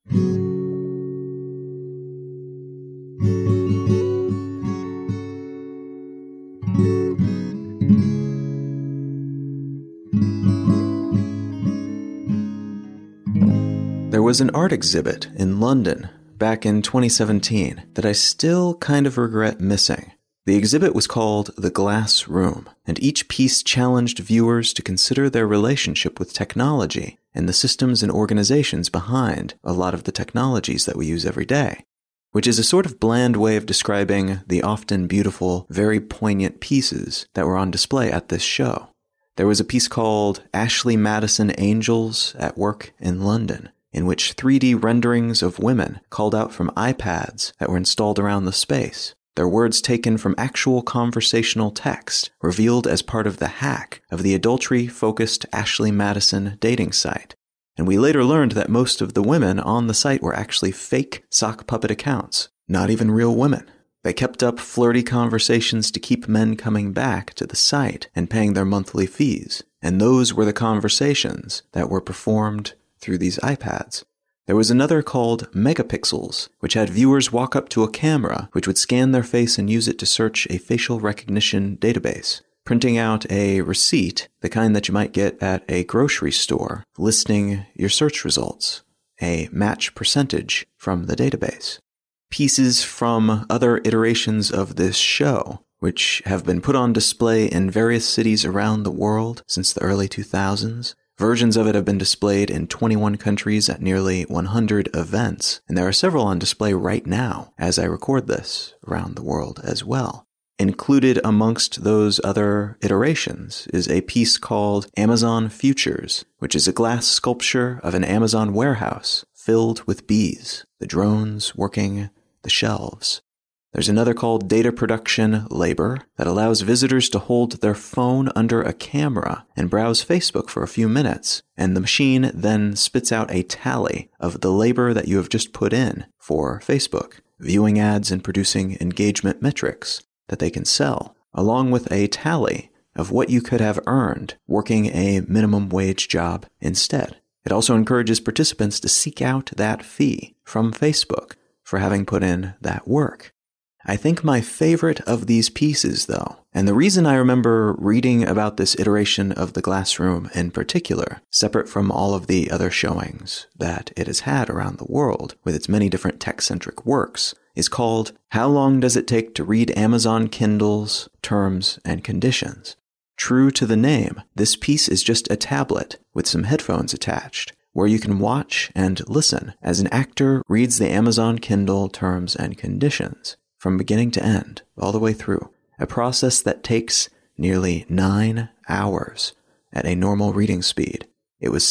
There was an art exhibit in London back in 2017 that I still kind of regret missing. The exhibit was called The Glass Room, and each piece challenged viewers to consider their relationship with technology and the systems and organizations behind a lot of the technologies that we use every day, which is a sort of bland way of describing the often beautiful, very poignant pieces that were on display at this show. There was a piece called Ashley Madison Angels at Work in London, in which 3D renderings of women called out from iPads that were installed around the space, their words taken from actual conversational text, revealed as part of the hack of the adultery-focused Ashley Madison dating site. And we later learned that most of the women on the site were actually fake sock puppet accounts, not even real women. They kept up flirty conversations to keep men coming back to the site and paying their monthly fees, and those were the conversations that were performed through these iPads. There was another called Megapixels, which had viewers walk up to a camera which would scan their face and use it to search a facial recognition database, printing out a receipt, the kind that you might get at a grocery store, listing your search results, a match percentage from the database. Pieces from other iterations of this show, which have been put on display in various cities around the world since the early 2000s, versions of it have been displayed in 21 countries at nearly 100 events, and there are several on display right now as I record this around the world as well. Included amongst those other iterations is a piece called Amazon Futures, which is a glass sculpture of an Amazon warehouse filled with bees, the drones working the shelves. There's another called Data Production Labor that allows visitors to hold their phone under a camera and browse Facebook for a few minutes, and the machine then spits out a tally of the labor that you have just put in for Facebook, viewing ads and producing engagement metrics that they can sell, along with a tally of what you could have earned working a minimum wage job instead. It also encourages participants to seek out that fee from Facebook for having put in that work. I think my favorite of these pieces, though, and the reason I remember reading about this iteration of The Glass Room in particular, separate from all of the other showings that it has had around the world with its many different tech-centric works, is called How Long Does It Take to Read Amazon Kindle's Terms and Conditions? True to the name, this piece is just a tablet with some headphones attached, where you can watch and listen as an actor reads the Amazon Kindle Terms and Conditions from beginning to end, all the way through, a process that takes nearly 9 hours at a normal reading speed. It was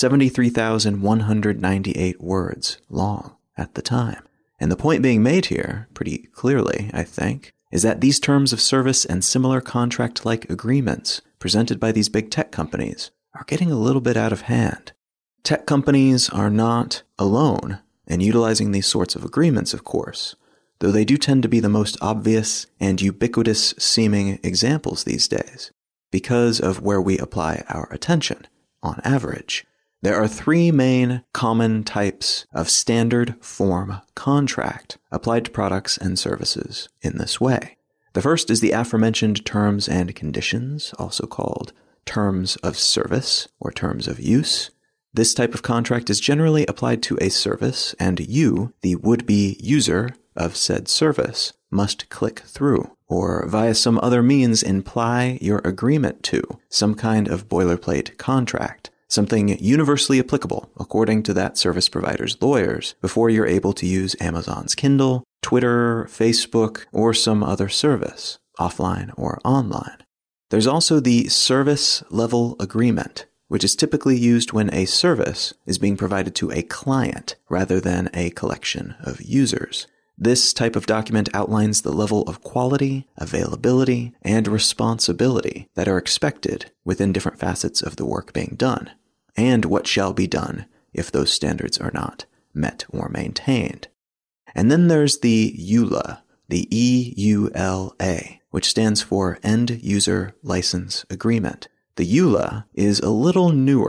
73,198 words long at the time. And the point being made here, pretty clearly, I think, is that these terms of service and similar contract-like agreements presented by these big tech companies are getting a little bit out of hand. Tech companies are not alone in utilizing these sorts of agreements, of course, though they do tend to be the most obvious and ubiquitous seeming examples these days, because of where we apply our attention, on average. There are 3 main common types of standard form contract applied to products and services in this way. The first is the aforementioned terms and conditions, also called terms of service or terms of use. This type of contract is generally applied to a service, and you, the would-be user of said service, must click through, or via some other means imply your agreement to some kind of boilerplate contract, something universally applicable according to that service provider's lawyers, before you're able to use Amazon's Kindle, Twitter, Facebook, or some other service, offline or online. There's also the service level agreement, which is typically used when a service is being provided to a client rather than a collection of users. This type of document outlines the level of quality, availability, and responsibility that are expected within different facets of the work being done, and what shall be done if those standards are not met or maintained. And then there's the EULA, the EULA, which stands for End User License Agreement. The EULA is a little newer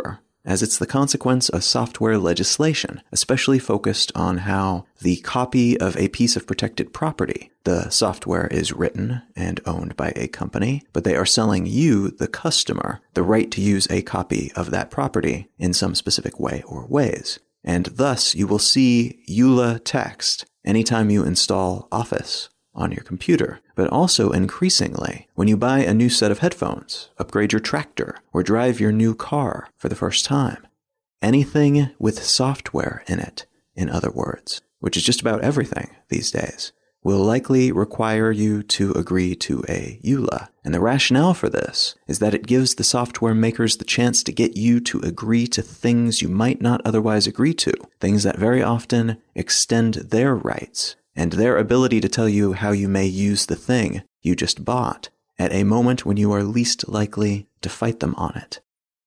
as it's the consequence of software legislation, especially focused on how the copy of a piece of protected property, the software is written and owned by a company, but they are selling you, the customer, the right to use a copy of that property in some specific way or ways. And thus, you will see EULA text anytime you install Office on your computer, but also increasingly when you buy a new set of headphones, upgrade your tractor, or drive your new car for the first time. Anything with software in it, in other words, which is just about everything these days, will likely require you to agree to a EULA. And the rationale for this is that it gives the software makers the chance to get you to agree to things you might not otherwise agree to, things that very often extend their rights and their ability to tell you how you may use the thing you just bought at a moment when you are least likely to fight them on it.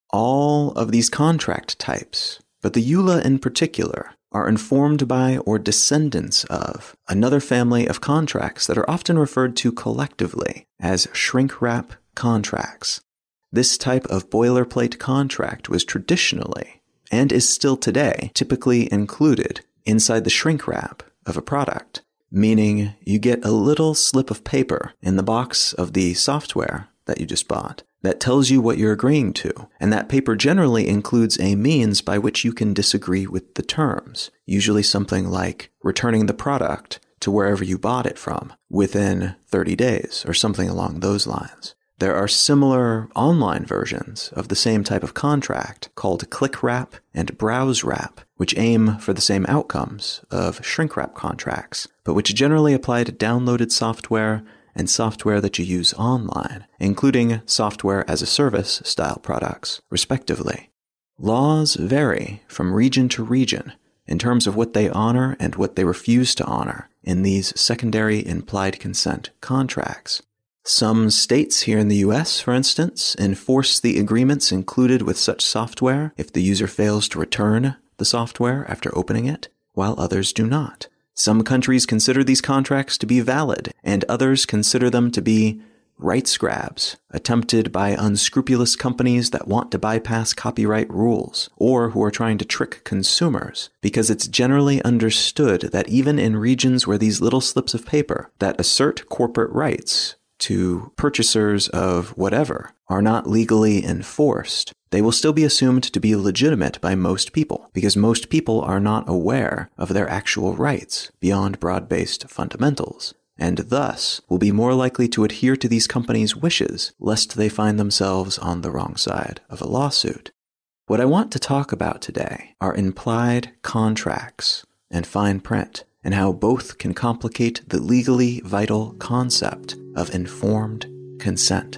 All of these contract types, but the EULA in particular, are informed by or descendants of another family of contracts that are often referred to collectively as shrink-wrap contracts. This type of boilerplate contract was traditionally, and is still today, typically included inside the shrink wrap of a product, meaning you get a little slip of paper in the box of the software that you just bought that tells you what you're agreeing to, and that paper generally includes a means by which you can disagree with the terms, usually something like returning the product to wherever you bought it from within 30 days or something along those lines. There are similar online versions of the same type of contract called click wrap and browse wrap, which aim for the same outcomes of shrink wrap contracts, but which generally apply to downloaded software and software that you use online, including software as a service style products, respectively. Laws vary from region to region in terms of what they honor and what they refuse to honor in these secondary implied consent contracts. Some states here in the US, for instance, enforce the agreements included with such software if the user fails to return the software after opening it, while others do not. Some countries consider these contracts to be valid, and others consider them to be rights grabs attempted by unscrupulous companies that want to bypass copyright rules, or who are trying to trick consumers, because it's generally understood that even in regions where these little slips of paper that assert corporate rights to purchasers of whatever are not legally enforced, they will still be assumed to be legitimate by most people, because most people are not aware of their actual rights beyond broad-based fundamentals, and thus will be more likely to adhere to these companies' wishes lest they find themselves on the wrong side of a lawsuit. What I want to talk about today are implied contracts and fine print, and how both can complicate the legally vital concept of informed consent.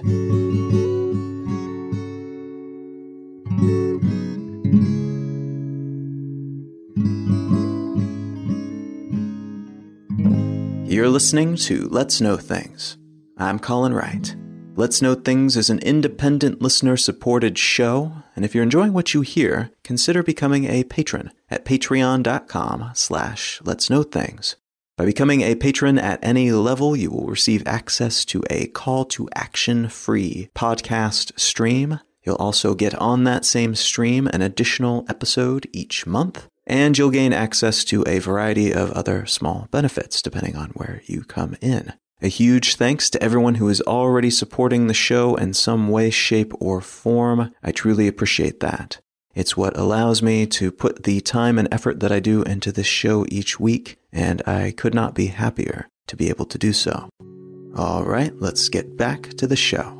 You're listening to Let's Know Things. I'm Colin Wright. Let's Know Things is an independent listener-supported show, and if you're enjoying what you hear, consider becoming a patron at patreon.com/letsknowthings. By becoming a patron at any level, you will receive access to a call-to-action-free podcast stream. You'll also get on that same stream an additional episode each month, and you'll gain access to a variety of other small benefits depending on where you come in. A huge thanks to everyone who is already supporting the show in some way, shape, or form. I truly appreciate that. It's what allows me to put the time and effort that I do into this show each week, and I could not be happier to be able to do so. All right, let's get back to the show.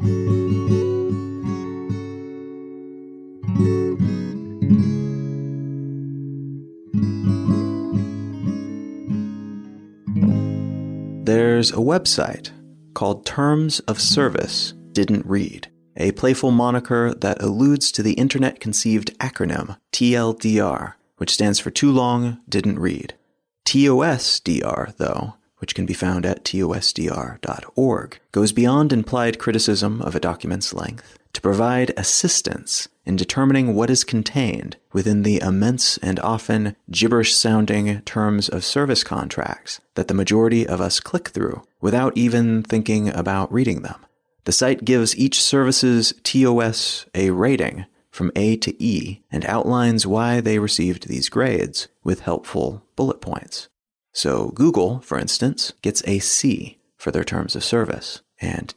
There's a website called Terms of Service Didn't Read, a playful moniker that alludes to the internet-conceived acronym TLDR, which stands for Too Long Didn't Read. TOSDR, though, which can be found at tosdr.org, goes beyond implied criticism of a document's length to provide assistance in determining what is contained within the immense and often gibberish-sounding terms of service contracts that the majority of us click through without even thinking about reading them. The site gives each service's TOS a rating from A to E and outlines why they received these grades with helpful bullet points. So Google, for instance, gets a C for their terms of service, and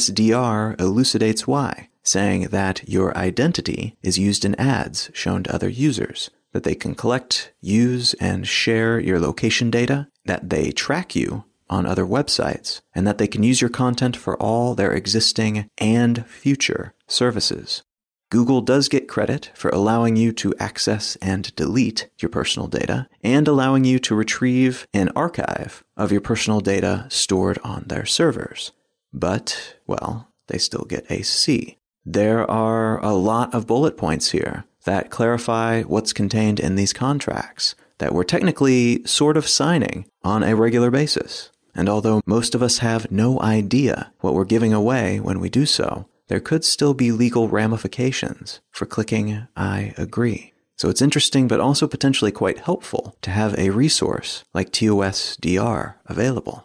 TOSDR elucidates why, saying that your identity is used in ads shown to other users, that they can collect, use, and share your location data, that they track you on other websites, and that they can use your content for all their existing and future services. Google does get credit for allowing you to access and delete your personal data, and allowing you to retrieve an archive of your personal data stored on their servers. But, well, they still get a C. There are a lot of bullet points here that clarify what's contained in these contracts that we're technically sort of signing on a regular basis. And although most of us have no idea what we're giving away when we do so, there could still be legal ramifications for clicking I agree. So it's interesting but also potentially quite helpful to have a resource like TOSDR available.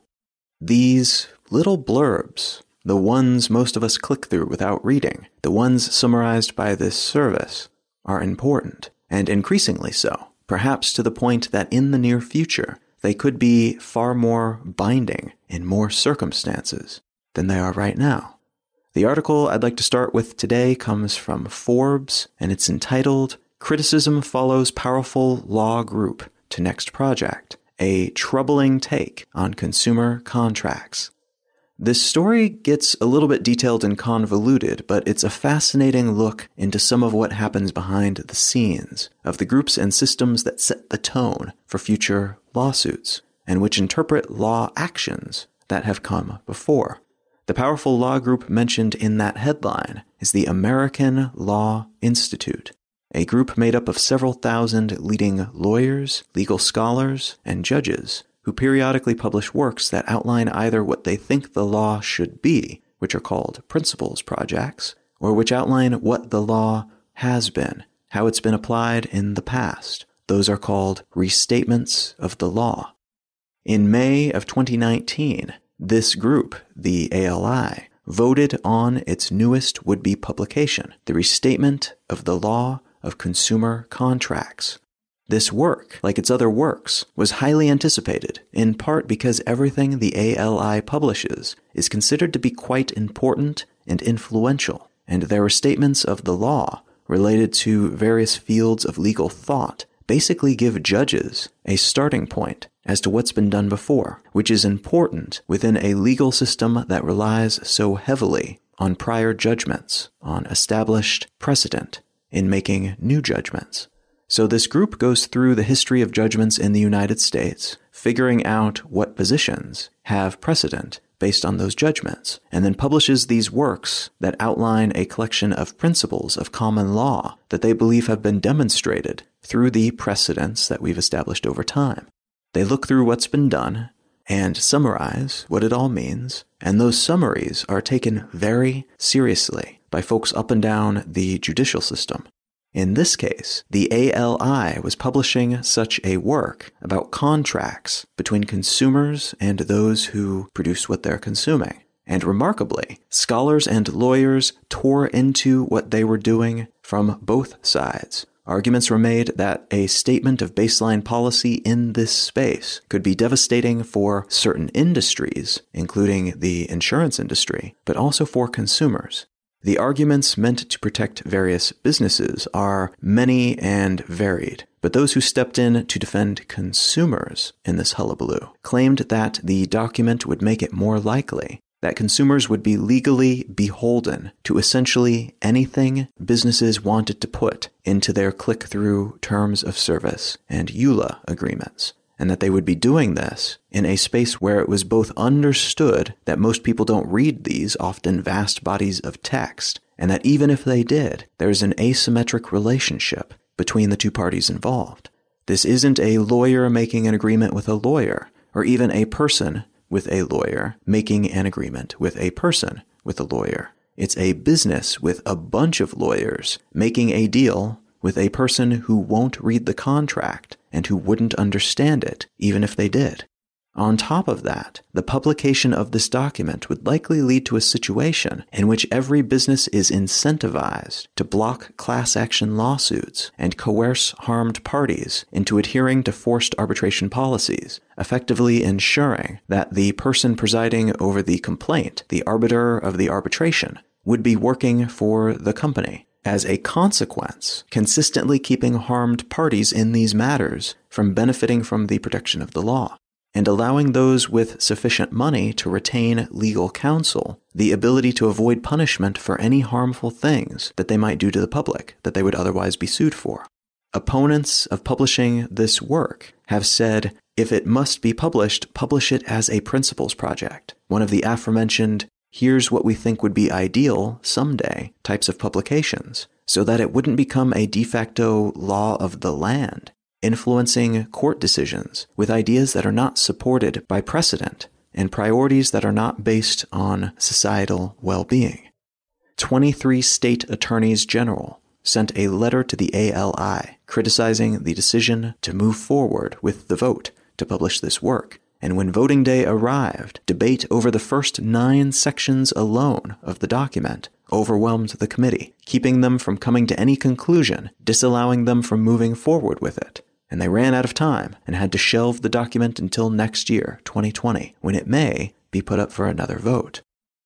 These little blurbs, the ones most of us click through without reading, the ones summarized by this service, are important, and increasingly so, perhaps to the point that in the near future, they could be far more binding in more circumstances than they are right now. The article I'd like to start with today comes from Forbes, and it's entitled, "Criticism Follows Powerful Law Group to Next Project, a Troubling Take on Consumer Contracts." This story gets a little bit detailed and convoluted, but it's a fascinating look into some of what happens behind the scenes of the groups and systems that set the tone for future lawsuits, and which interpret law actions that have come before. The powerful law group mentioned in that headline is the American Law Institute, a group made up of several thousand leading lawyers, legal scholars, and judges who periodically publish works that outline either what they think the law should be, which are called principles projects, or which outline what the law has been, how it's been applied in the past. Those are called restatements of the law. In May of 2019, this group, the ALI, voted on its newest would-be publication, the Restatement of the Law of Consumer Contracts. This work, like its other works, was highly anticipated, in part because everything the ALI publishes is considered to be quite important and influential, and their restatements of the law related to various fields of legal thought basically give judges a starting point as to what's been done before, which is important within a legal system that relies so heavily on prior judgments, on established precedent in making new judgments. So this group goes through the history of judgments in the United States, figuring out what positions have precedent based on those judgments, and then publishes these works that outline a collection of principles of common law that they believe have been demonstrated through the precedents that we've established over time. They look through what's been done and summarize what it all means, and those summaries are taken very seriously by folks up and down the judicial system. In this case, the ALI was publishing such a work about contracts between consumers and those who produce what they're consuming. And remarkably, scholars and lawyers tore into what they were doing from both sides. Arguments were made that a statement of baseline policy in this space could be devastating for certain industries, including the insurance industry, but also for consumers. The arguments meant to protect various businesses are many and varied, but those who stepped in to defend consumers in this hullabaloo claimed that the document would make it more likely that consumers would be legally beholden to essentially anything businesses wanted to put into their click-through terms of service and EULA agreements, and that they would be doing this in a space where it was both understood that most people don't read these often vast bodies of text, and that even if they did, there's an asymmetric relationship between the two parties involved. This isn't a lawyer making an agreement with a lawyer, or even a person with a lawyer making an agreement with a person with a lawyer. It's a business with a bunch of lawyers making a deal with a person who won't read the contract and who wouldn't understand it even if they did. On top of that, the publication of this document would likely lead to a situation in which every business is incentivized to block class action lawsuits and coerce harmed parties into adhering to forced arbitration policies, effectively ensuring that the person presiding over the complaint, the arbiter of the arbitration, would be working for the company. As a consequence, consistently keeping harmed parties in these matters from benefiting from the protection of the law, and allowing those with sufficient money to retain legal counsel the ability to avoid punishment for any harmful things that they might do to the public that they would otherwise be sued for. Opponents of publishing this work have said, if it must be published, publish it as a principles project, one of the aforementioned here's what we think would be ideal someday types of publications, so that it wouldn't become a de facto law of the land, influencing court decisions with ideas that are not supported by precedent and priorities that are not based on societal well-being. 23 state attorneys general sent a letter to the ALI criticizing the decision to move forward with the vote to publish this work. And when voting day arrived, debate over the first 9 sections alone of the document overwhelmed the committee, keeping them from coming to any conclusion, disallowing them from moving forward with it. And they ran out of time and had to shelve the document until next year, 2020, when it may be put up for another vote.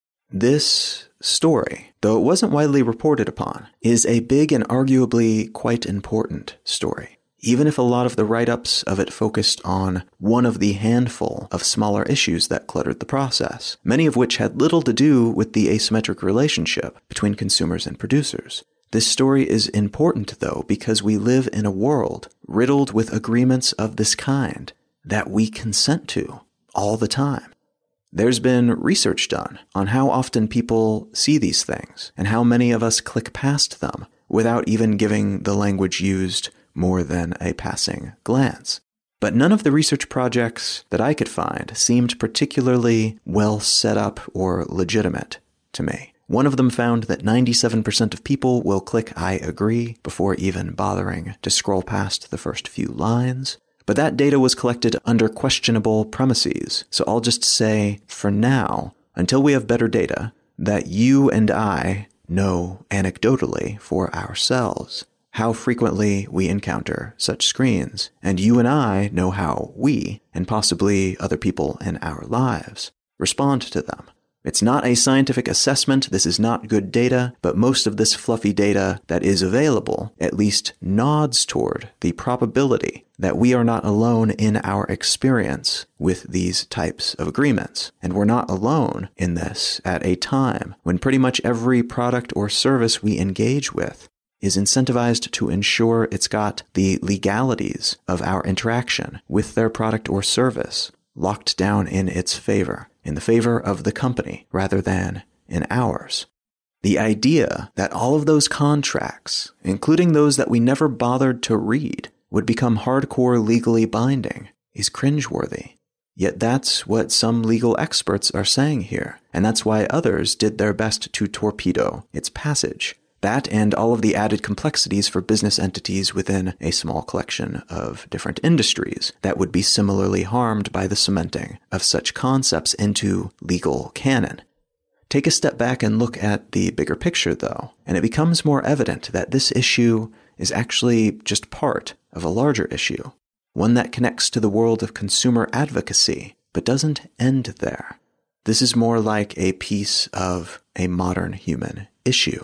This story, though it wasn't widely reported upon, is a big and arguably quite important story. Even if a lot of the write-ups of it focused on one of the handful of smaller issues that cluttered the process, many of which had little to do with the asymmetric relationship between consumers and producers. This story is important, though, because we live in a world riddled with agreements of this kind that we consent to all the time. There's been research done on how often people see these things and how many of us click past them without even giving the language used more than a passing glance. But none of the research projects that I could find seemed particularly well set up or legitimate to me. One of them found that 97% of people will click I agree before even bothering to scroll past the first few lines. But that data was collected under questionable premises, so I'll just say, for now, until we have better data, that you and I know anecdotally for ourselves how frequently we encounter such screens, and you and I know how we, and possibly other people in our lives, respond to them. It's not a scientific assessment, this is not good data, but most of this fluffy data that is available at least nods toward the probability that we are not alone in our experience with these types of agreements. And we're not alone in this at a time when pretty much every product or service we engage with is incentivized to ensure it's got the legalities of our interaction with their product or service locked down in its favor, in the favor of the company rather than in ours. The idea that all of those contracts, including those that we never bothered to read, would become hardcore legally binding is cringeworthy. Yet that's what some legal experts are saying here, and that's why others did their best to torpedo its passage. That and all of the added complexities for business entities within a small collection of different industries that would be similarly harmed by the cementing of such concepts into legal canon. Take a step back and look at the bigger picture, though, and it becomes more evident that this issue is actually just part of a larger issue, one that connects to the world of consumer advocacy, but doesn't end there. This is more like a piece of a modern human issue.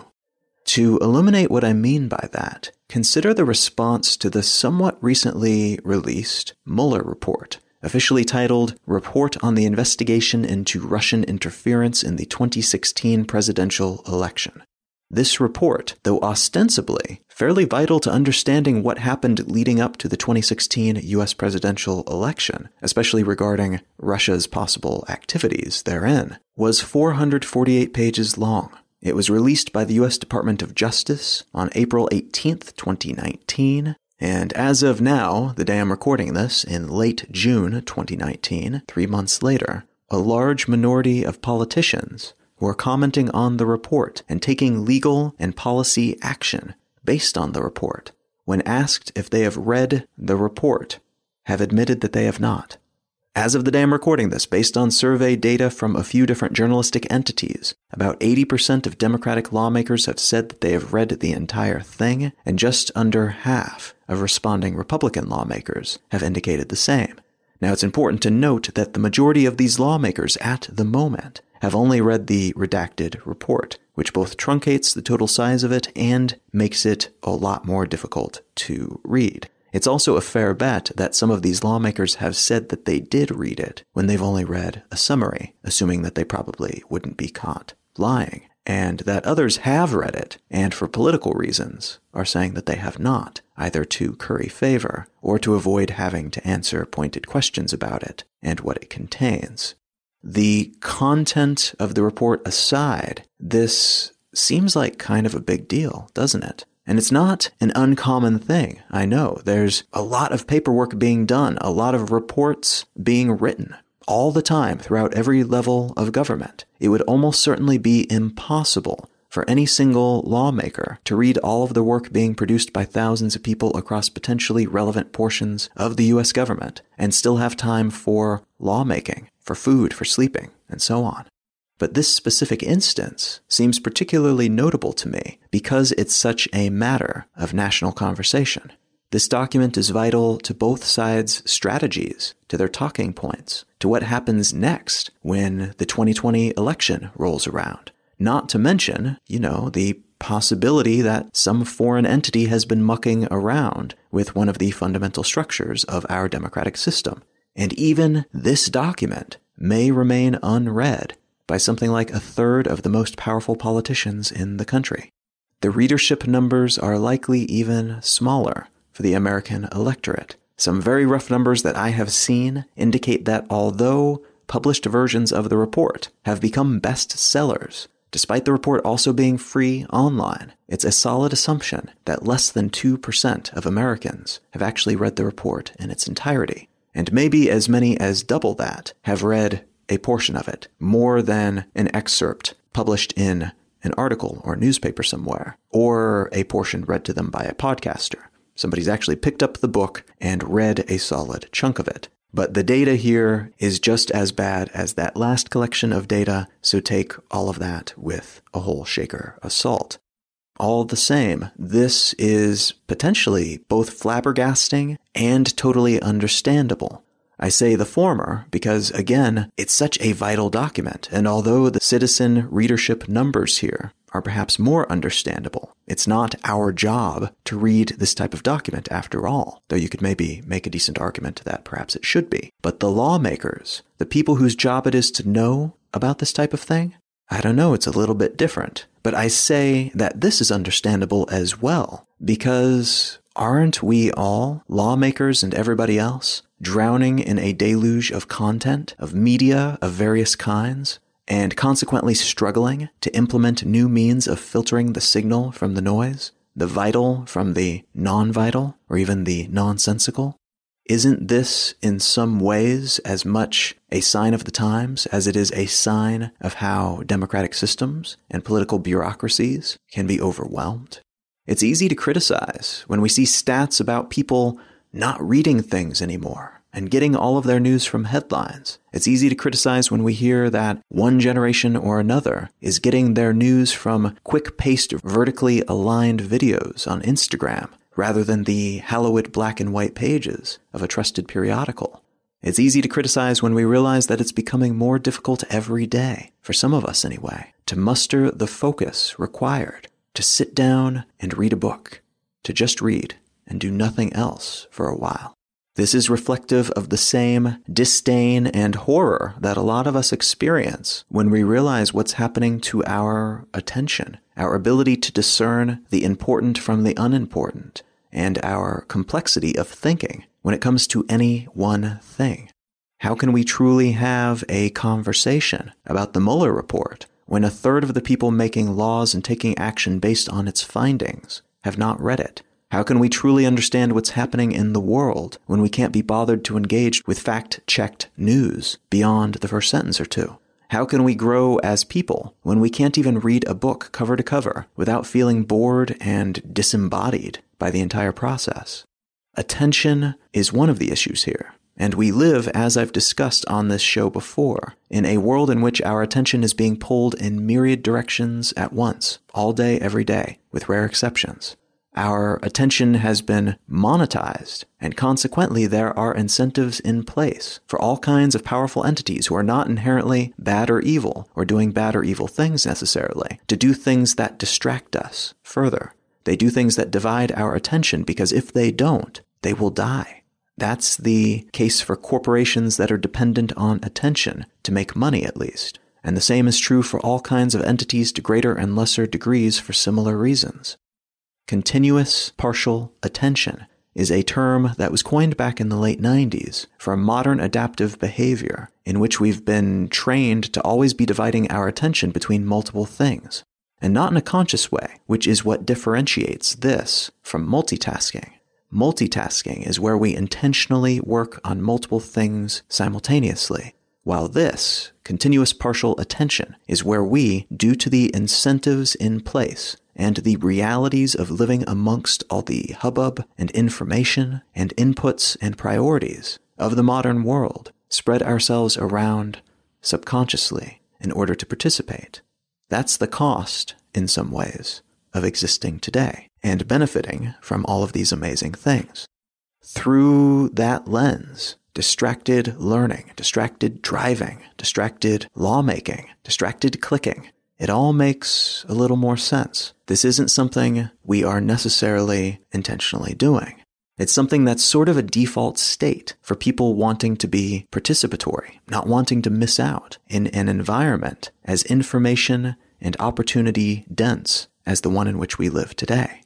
To illuminate what I mean by that, consider the response to the somewhat recently released Mueller report, officially titled Report on the Investigation into Russian Interference in the 2016 Presidential Election. This report, though ostensibly fairly vital to understanding what happened leading up to the 2016 U.S. presidential election, especially regarding Russia's possible activities therein, was 448 pages long. It was released by the U.S. Department of Justice on April 18, 2019, and as of now, the day I'm recording this, in late June 2019, 3 months later, a large minority of politicians who are commenting on the report and taking legal and policy action based on the report, when asked if they have read the report, have admitted that they have not. As of the day I'm recording this, based on survey data from a few different journalistic entities, about 80% of Democratic lawmakers have said that they have read the entire thing, and just under half of responding Republican lawmakers have indicated the same. Now, it's important to note that the majority of these lawmakers at the moment have only read the redacted report, which both truncates the total size of it and makes it a lot more difficult to read. It's also a fair bet that some of these lawmakers have said that they did read it when they've only read a summary, assuming that they probably wouldn't be caught lying, and that others have read it, and for political reasons are saying that they have not, either to curry favor or to avoid having to answer pointed questions about it and what it contains. The content of the report aside, this seems like kind of a big deal, doesn't it? And it's not an uncommon thing. I know there's a lot of paperwork being done, a lot of reports being written all the time throughout every level of government. It would almost certainly be impossible for any single lawmaker to read all of the work being produced by thousands of people across potentially relevant portions of the U.S. government and still have time for lawmaking, for food, for sleeping, and so on. But this specific instance seems particularly notable to me because it's such a matter of national conversation. This document is vital to both sides' strategies, to their talking points, to what happens next when the 2020 election rolls around. Not to mention, the possibility that some foreign entity has been mucking around with one of the fundamental structures of our democratic system. And even this document may remain unread by something like a third of the most powerful politicians in the country. The readership numbers are likely even smaller for the American electorate. Some very rough numbers that I have seen indicate that although published versions of the report have become bestsellers, despite the report also being free online, it's a solid assumption that less than 2% of Americans have actually read the report in its entirety. And maybe as many as double that have read a portion of it, more than an excerpt published in an article or newspaper somewhere, or a portion read to them by a podcaster. Somebody's actually picked up the book and read a solid chunk of it. But the data here is just as bad as that last collection of data, so take all of that with a whole shaker of salt. All the same, this is potentially both flabbergasting and totally understandable. I say the former because, again, it's such a vital document, and although the citizen readership numbers here are perhaps more understandable, it's not our job to read this type of document after all, though you could maybe make a decent argument that perhaps it should be. But the lawmakers, the people whose job it is to know about this type of thing, I don't know, it's a little bit different. But I say that this is understandable as well, because aren't we all, lawmakers and everybody else, drowning in a deluge of content, of media of various kinds, and consequently struggling to implement new means of filtering the signal from the noise, the vital from the non-vital, or even the nonsensical? Isn't this, in some ways, as much a sign of the times as it is a sign of how democratic systems and political bureaucracies can be overwhelmed? It's easy to criticize when we see stats about people not reading things anymore and getting all of their news from headlines. It's easy to criticize when we hear that one generation or another is getting their news from quick-paced, vertically aligned videos on Instagram rather than the hallowed black and white pages of a trusted periodical. It's easy to criticize when we realize that it's becoming more difficult every day, for some of us anyway, to muster the focus required to sit down and read a book, to just read and do nothing else for a while. This is reflective of the same disdain and horror that a lot of us experience when we realize what's happening to our attention, our ability to discern the important from the unimportant, and our complexity of thinking when it comes to any one thing. How can we truly have a conversation about the Mueller report when a third of the people making laws and taking action based on its findings have not read it? How can we truly understand what's happening in the world when we can't be bothered to engage with fact-checked news beyond the first sentence or two? How can we grow as people when we can't even read a book cover to cover without feeling bored and disembodied by the entire process? Attention is one of the issues here, And we live, as I've discussed on this show before, in a world in which our attention is being pulled in myriad directions at once, all day, every day, with rare exceptions. Our attention has been monetized, and consequently there are incentives in place for all kinds of powerful entities who are not inherently bad or evil, or doing bad or evil things necessarily, to do things that distract us further. They do things that divide our attention, because if they don't, they will die. That's the case for corporations that are dependent on attention, to make money at least. And the same is true for all kinds of entities to greater and lesser degrees for similar reasons. Continuous partial attention is a term that was coined back in the late 90s for a modern adaptive behavior in which we've been trained to always be dividing our attention between multiple things, and not in a conscious way, which is what differentiates this from multitasking. Multitasking is where we intentionally work on multiple things simultaneously, while this, continuous partial attention, is where we, due to the incentives in place and the realities of living amongst all the hubbub and information and inputs and priorities of the modern world, spread ourselves around subconsciously in order to participate. That's the cost, in some ways, of existing today and benefiting from all of these amazing things. Through that lens, distracted learning, distracted driving, distracted lawmaking, distracted clicking, it all makes a little more sense. This isn't something we are necessarily intentionally doing. It's something that's sort of a default state for people wanting to be participatory, not wanting to miss out in an environment as information and opportunity dense as the one in which we live today.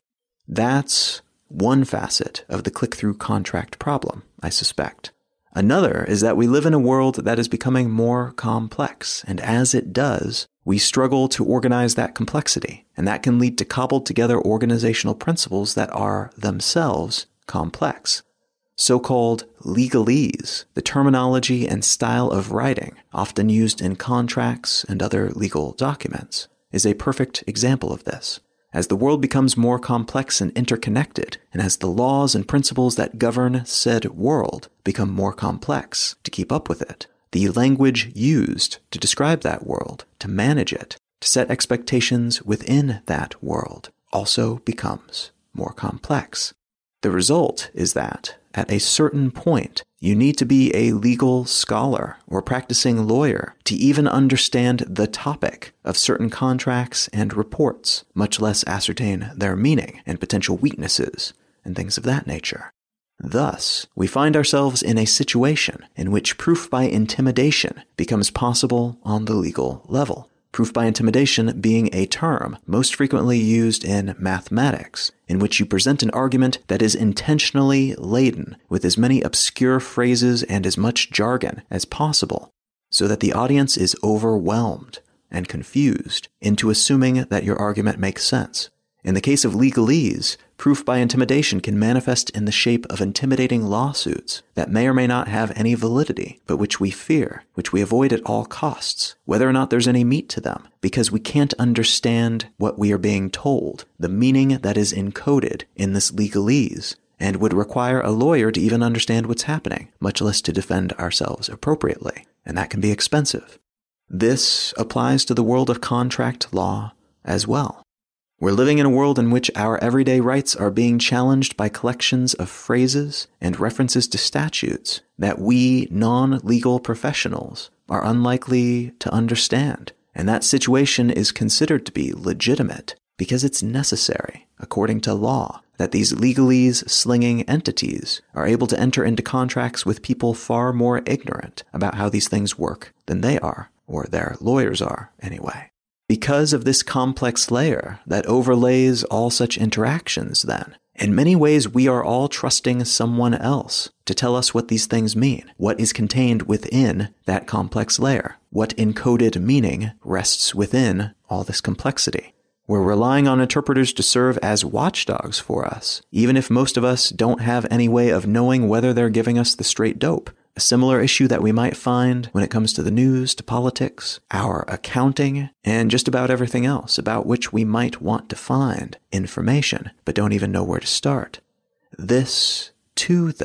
That's one facet of the click-through contract problem, I suspect. Another is that we live in a world that is becoming more complex, and as it does, we struggle to organize that complexity, and that can lead to cobbled together organizational principles that are themselves complex. So-called legalese, the terminology and style of writing often used in contracts and other legal documents, is a perfect example of this. As the world becomes more complex and interconnected, and as the laws and principles that govern said world become more complex to keep up with it, the language used to describe that world, to manage it, to set expectations within that world, also becomes more complex. The result is that, at a certain point, you need to be a legal scholar or practicing lawyer to even understand the topic of certain contracts and reports, much less ascertain their meaning and potential weaknesses and things of that nature. Thus, we find ourselves in a situation in which proof by intimidation becomes possible on the legal level. Proof by intimidation being a term most frequently used in mathematics, in which you present an argument that is intentionally laden with as many obscure phrases and as much jargon as possible, so that the audience is overwhelmed and confused into assuming that your argument makes sense. In the case of legalese, proof by intimidation can manifest in the shape of intimidating lawsuits that may or may not have any validity, but which we fear, which we avoid at all costs, whether or not there's any meat to them, because we can't understand what we are being told, the meaning that is encoded in this legalese, and would require a lawyer to even understand what's happening, much less to defend ourselves appropriately, and that can be expensive. This applies to the world of contract law as well. We're living in a world in which our everyday rights are being challenged by collections of phrases and references to statutes that we non-legal professionals are unlikely to understand, and that situation is considered to be legitimate because it's necessary, according to law, that these legalese-slinging entities are able to enter into contracts with people far more ignorant about how these things work than they are, or their lawyers are, anyway. Because of this complex layer that overlays all such interactions, then, in many ways we are all trusting someone else to tell us what these things mean, what is contained within that complex layer, what encoded meaning rests within all this complexity. We're relying on interpreters to serve as watchdogs for us, even if most of us don't have any way of knowing whether they're giving us the straight dope. A similar issue that we might find when it comes to the news, to politics, our accounting, and just about everything else about which we might want to find information, but don't even know where to start. This, too, then,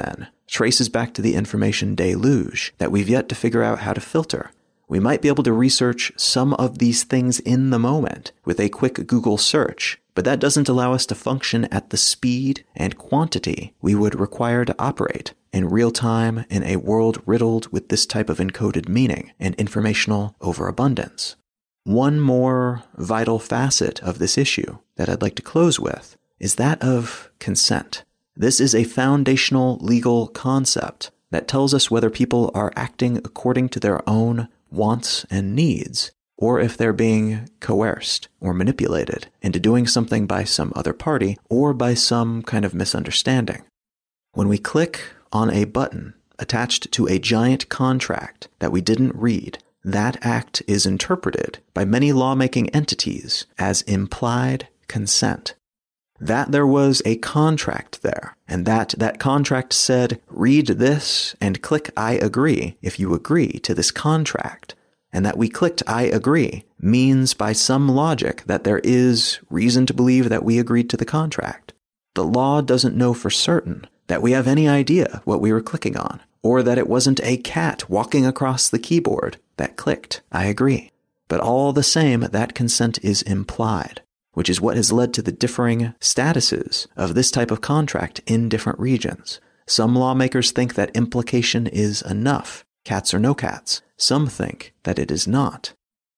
traces back to the information deluge that we've yet to figure out how to filter. We might be able to research some of these things in the moment with a quick Google search, but that doesn't allow us to function at the speed and quantity we would require to operate in real time in a world riddled with this type of encoded meaning and informational overabundance. One more vital facet of this issue that I'd like to close with is that of consent. This is a foundational legal concept that tells us whether people are acting according to their own wants and needs, or if they're being coerced or manipulated into doing something by some other party or by some kind of misunderstanding. When we click on a button attached to a giant contract that we didn't read, that act is interpreted by many lawmaking entities as implied consent. That there was a contract there, and that contract said, read this and click I agree if you agree to this contract, and that we clicked I agree means by some logic that there is reason to believe that we agreed to the contract. The law doesn't know for certain that we have any idea what we were clicking on, or that it wasn't a cat walking across the keyboard that clicked I agree. But all the same, that consent is implied, which is what has led to the differing statuses of this type of contract in different regions. Some lawmakers think that implication is enough, cats or no cats. Some think that it is not.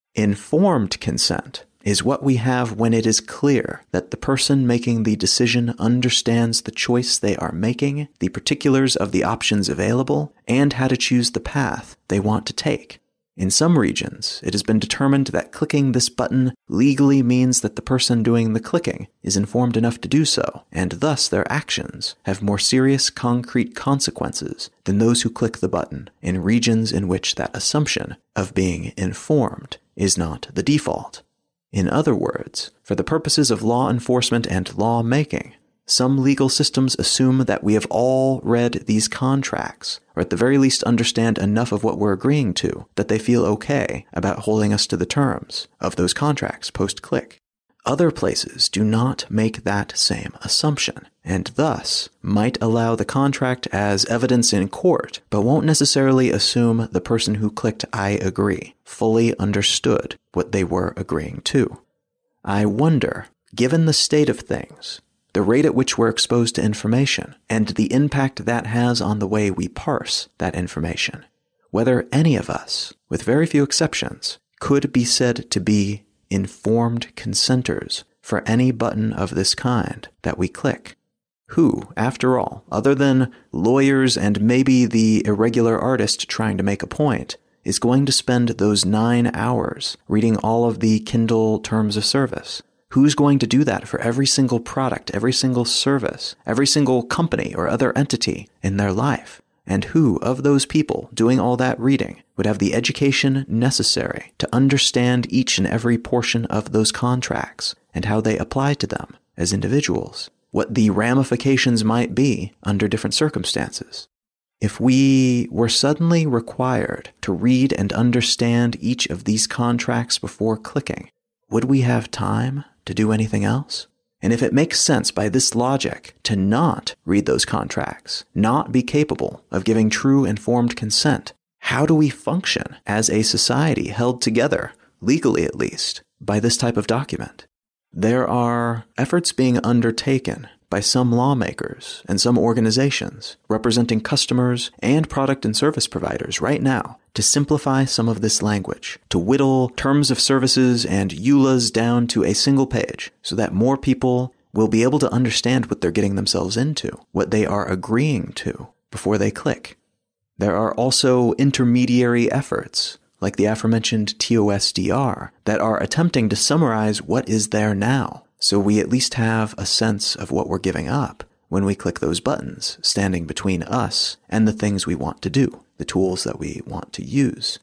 Informed consent is what we have when it is clear that the person making the decision understands the choice they are making, the particulars of the options available, and how to choose the path they want to take. In some regions, it has been determined that clicking this button legally means that the person doing the clicking is informed enough to do so, and thus their actions have more serious concrete consequences than those who click the button in regions in which that assumption of being informed is not the default. In other words, for the purposes of law enforcement and lawmaking, some legal systems assume that we have all read these contracts, or at the very least understand enough of what we're agreeing to, that they feel okay about holding us to the terms of those contracts post-click. Other places do not make that same assumption, and thus might allow the contract as evidence in court, but won't necessarily assume the person who clicked I agree fully understood what they were agreeing to. I wonder, given the state of things, the rate at which we're exposed to information, and the impact that has on the way we parse that information, whether any of us, with very few exceptions, could be said to be informed consenters for any button of this kind that we click. Who, after all, other than lawyers and maybe the irregular artist trying to make a point, is going to spend those 9 hours reading all of the Kindle terms of service? Who's going to do that for every single product, every single service, every single company or other entity in their life? And who of those people doing all that reading would have the education necessary to understand each and every portion of those contracts and how they apply to them as individuals, what the ramifications might be under different circumstances? If we were suddenly required to read and understand each of these contracts before clicking, would we have time to do anything else? And if it makes sense by this logic to not read those contracts, not be capable of giving true informed consent, how do we function as a society held together, legally at least, by this type of document? There are efforts being undertaken by some lawmakers and some organizations representing customers and product and service providers right now to simplify some of this language, to whittle terms of services and EULAs down to a single page so that more people will be able to understand what they're getting themselves into, what they are agreeing to before they click. There are also intermediary efforts, like the aforementioned TOSDR, that are attempting to summarize what is there now, so we at least have a sense of what we're giving up when we click those buttons, standing between us and the things we want to do, the tools that we want to use.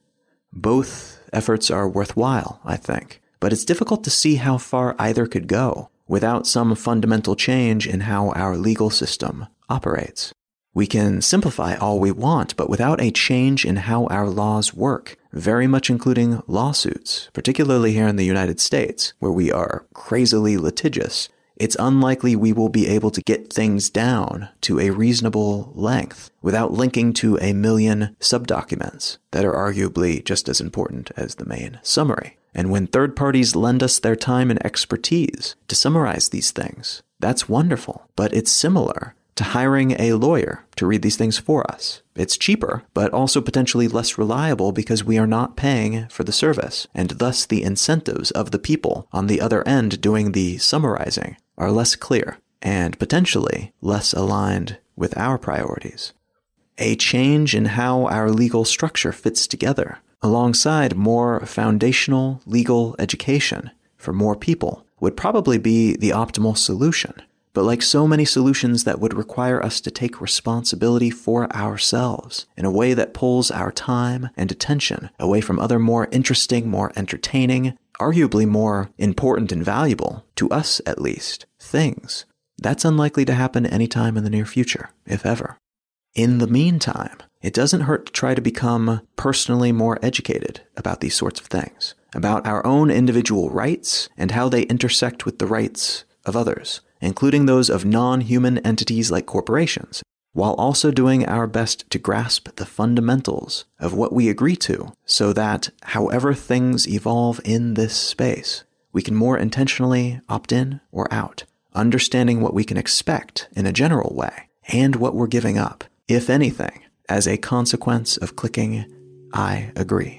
Both efforts are worthwhile, I think, but it's difficult to see how far either could go without some fundamental change in how our legal system operates. We can simplify all we want, but without a change in how our laws work, very much including lawsuits, particularly here in the United States, where we are crazily litigious, it's unlikely we will be able to get things down to a reasonable length without linking to a million subdocuments that are arguably just as important as the main summary. And when third parties lend us their time and expertise to summarize these things, that's wonderful. But it's similar to hiring a lawyer to read these things for us. It's cheaper, but also potentially less reliable because we are not paying for the service, and thus the incentives of the people on the other end doing the summarizing are less clear and potentially less aligned with our priorities. A change in how our legal structure fits together, alongside more foundational legal education for more people, would probably be the optimal solution. But like so many solutions that would require us to take responsibility for ourselves in a way that pulls our time and attention away from other more interesting, more entertaining, arguably more important and valuable, to us at least, things, that's unlikely to happen anytime in the near future, if ever. In the meantime, it doesn't hurt to try to become personally more educated about these sorts of things, about our own individual rights and how they intersect with the rights of others, including those of non-human entities like corporations, while also doing our best to grasp the fundamentals of what we agree to so that, however things evolve in this space, we can more intentionally opt in or out, understanding what we can expect in a general way and what we're giving up, if anything, as a consequence of clicking I agree.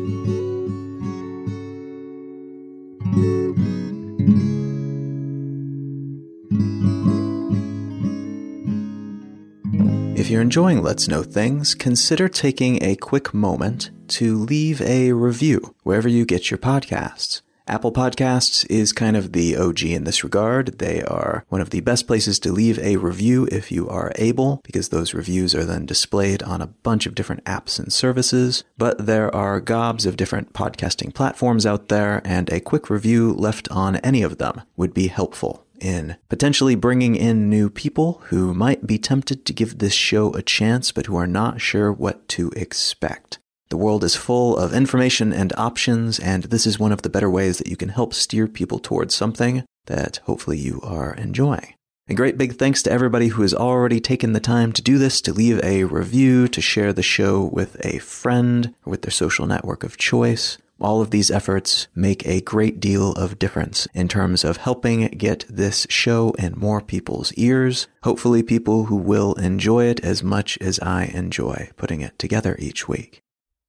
If you're enjoying Let's Know Things, consider taking a quick moment to leave a review wherever you get your podcasts. Apple Podcasts is kind of the OG in this regard. They are one of the best places to leave a review if you are able, because those reviews are then displayed on a bunch of different apps and services. But there are gobs of different podcasting platforms out there, and a quick review left on any of them would be helpful in potentially bringing in new people who might be tempted to give this show a chance but who are not sure what to expect. The world is full of information and options, and this is one of the better ways that you can help steer people towards something that hopefully you are enjoying. A great big thanks to everybody who has already taken the time to do this, to leave a review, to share the show with a friend or with their social network of choice. All of these efforts make a great deal of difference in terms of helping get this show in more people's ears, hopefully people who will enjoy it as much as I enjoy putting it together each week.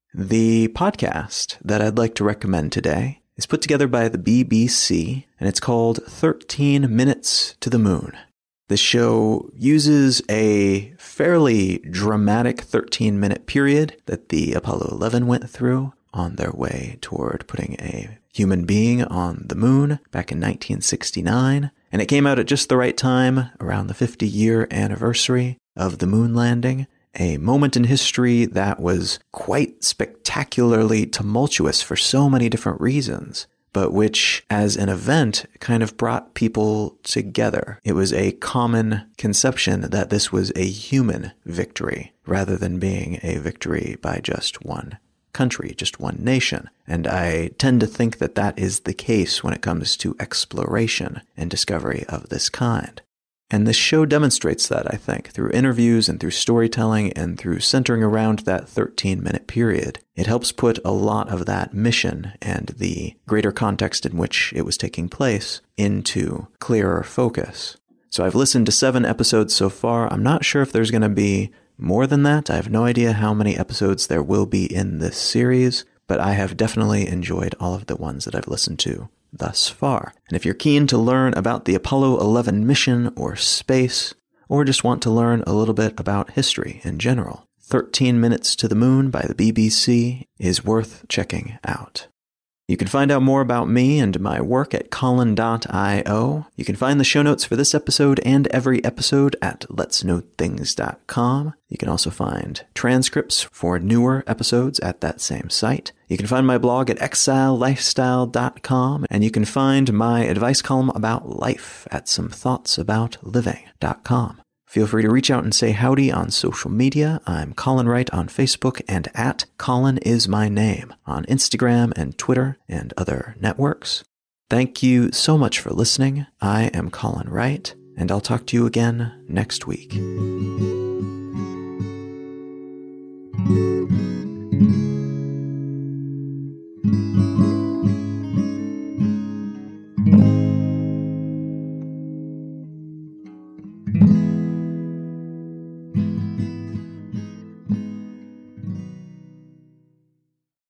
The podcast that I'd like to recommend today is put together by the BBC, and it's called 13 Minutes to the Moon. The show uses a fairly dramatic 13-minute period that the Apollo 11 went through on their way toward putting a human being on the moon back in 1969. And it came out at just the right time, around the 50-year anniversary of the moon landing, a moment in history that was quite spectacularly tumultuous for so many different reasons, but which, as an event, kind of brought people together. It was a common conception that this was a human victory, rather than being a victory by just one country, just one nation. And I tend to think that that is the case when it comes to exploration and discovery of this kind. And this show demonstrates that, I think, through interviews and through storytelling and through centering around that 13-minute period. It helps put a lot of that mission and the greater context in which it was taking place into clearer focus. So I've listened to 7 episodes so far. I'm not sure if there's going to be more than that. I have no idea how many episodes there will be in this series, but I have definitely enjoyed all of the ones that I've listened to thus far. And if you're keen to learn about the Apollo 11 mission or space, or just want to learn a little bit about history in general, 13 Minutes to the Moon by the BBC is worth checking out. You can find out more about me and my work at Colin.io. You can find the show notes for this episode and every episode at letsknowthings.com. You can also find transcripts for newer episodes at that same site. You can find my blog at exilelifestyle.com, and you can find my advice column about life at somethoughtsoboutliving.com. Feel free to reach out and say howdy on social media. I'm Colin Wright on Facebook and at Colin is my name on Instagram and Twitter and other networks. Thank you so much for listening. I am Colin Wright, and I'll talk to you again next week.